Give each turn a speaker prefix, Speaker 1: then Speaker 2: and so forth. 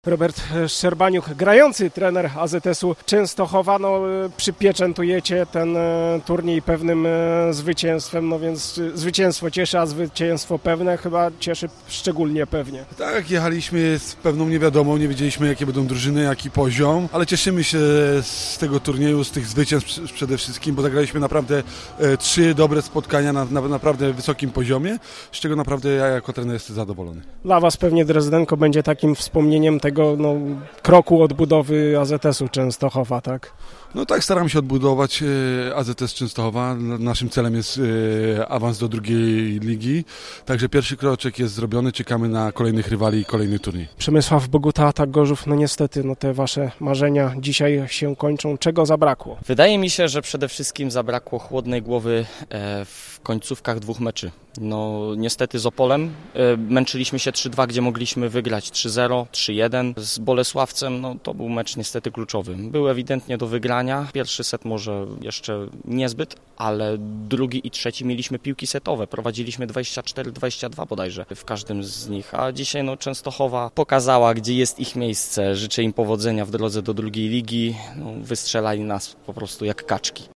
Speaker 1: Robert Szczerbaniuk, grający trener AZS-u Częstochowa, przypieczętujecie ten turniej pewnym zwycięstwem, więc zwycięstwo cieszy, a zwycięstwo pewne chyba cieszy szczególnie pewnie.
Speaker 2: Tak, jechaliśmy z pewną niewiadomą, nie wiedzieliśmy jakie będą drużyny, jaki poziom, ale cieszymy się z tego turnieju, z tych zwycięstw przede wszystkim, bo zagraliśmy naprawdę 3 dobre spotkania na naprawdę wysokim poziomie, z czego naprawdę ja jako trener jestem zadowolony.
Speaker 1: Dla Was pewnie Drezdenko będzie takim wspomnieniem tego kroku odbudowy AZS-u Częstochowa, tak?
Speaker 2: No tak, staramy się odbudować AZS Częstochowa. Naszym celem jest awans do drugiej ligi. Także pierwszy kroczek jest zrobiony. Czekamy na kolejnych rywali i kolejny turniej. Przemysław
Speaker 1: Boguta, Atak Gorzów, niestety te Wasze marzenia dzisiaj się kończą. Czego zabrakło?
Speaker 3: Wydaje mi się, że przede wszystkim zabrakło chłodnej głowy w końcówkach 2 meczy. Niestety z Opolem męczyliśmy się 3-2, gdzie mogliśmy wygrać 3-0, 3-1. Z Bolesławcem to był mecz niestety kluczowy. Był ewidentnie do wygrania. Pierwszy set może jeszcze niezbyt, ale drugi i trzeci mieliśmy piłki setowe. Prowadziliśmy 24-22 bodajże w każdym z nich. A dzisiaj Częstochowa pokazała, gdzie jest ich miejsce. Życzę im powodzenia w drodze do drugiej ligi. Wystrzelali nas po prostu jak kaczki.